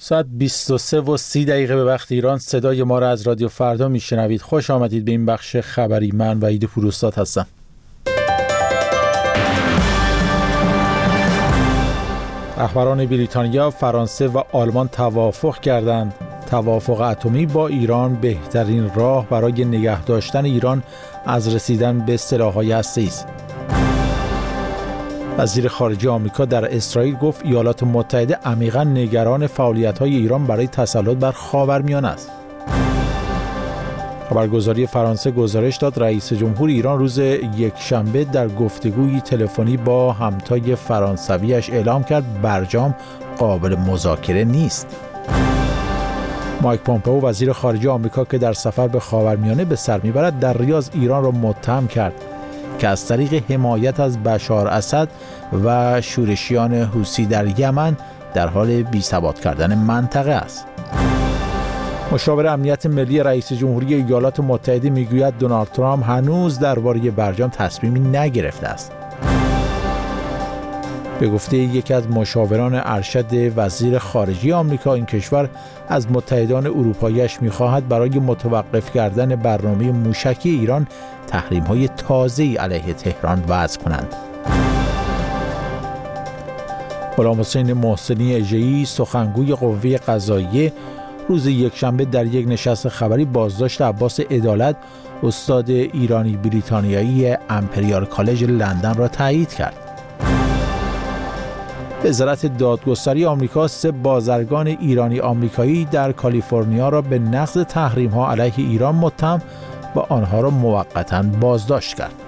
ساعت 23:30 به وقت ایران. صدای ما را از رادیو فردا میشنوید. خوش آمدید به این بخش خبری. من وحید پوروستاد هستم. رهبران بریتانیا، فرانسه و آلمان توافق کردند توافق اتمی با ایران بهترین راه برای نگه داشتن ایران از رسیدن به سلاح‌های هسته‌ای است. وزیر خارجه آمریکا در اسرائیل گفت ایالات متحده عمیقاً نگران فعالیت‌های ایران برای تسلط بر خاورمیانه است. خبرگزاری فرانسه گزارش داد رئیس جمهور ایران روز یکشنبه در گفتگوی تلفنی با همتای فرانسویش اعلام کرد برجام قابل مذاکره نیست. مایک پومپئو وزیر خارجه آمریکا که در سفر به خاورمیانه به سر میبرد در ریاض ایران را متهم کرد که از طریق حمایت از بشار اسد و شورشیان حوثی در یمن در حال بی‌ثبات کردن منطقه است. مشاور امنیت ملی رئیس جمهوری ایالات متحده میگوید دونالد ترامپ هنوز درباره برجام تصمیمی نگرفته است. به گفته یکی از مشاوران ارشد وزیر خارجه آمریکا، این کشور از متحدان اروپایی‌اش می‌خواهد برای متوقف کردن برنامه موشکی ایران تحریم‌های تازه‌ای علیه تهران وضع کنند. غلام حسین محسنی اژه‌ای سخنگوی قوه قضاییه روز یکشنبه در یک نشست خبری بازداشت عباس عدالت، استاد ایرانی بریتانیایی امپریال کالج لندن را تایید کرد. وزارت دادگستری آمریکا 3 بازرگان ایرانی آمریکایی در کالیفرنیا را به نقض تحریم‌ها علیه ایران متهم و آنها را موقتاً بازداشت کرد.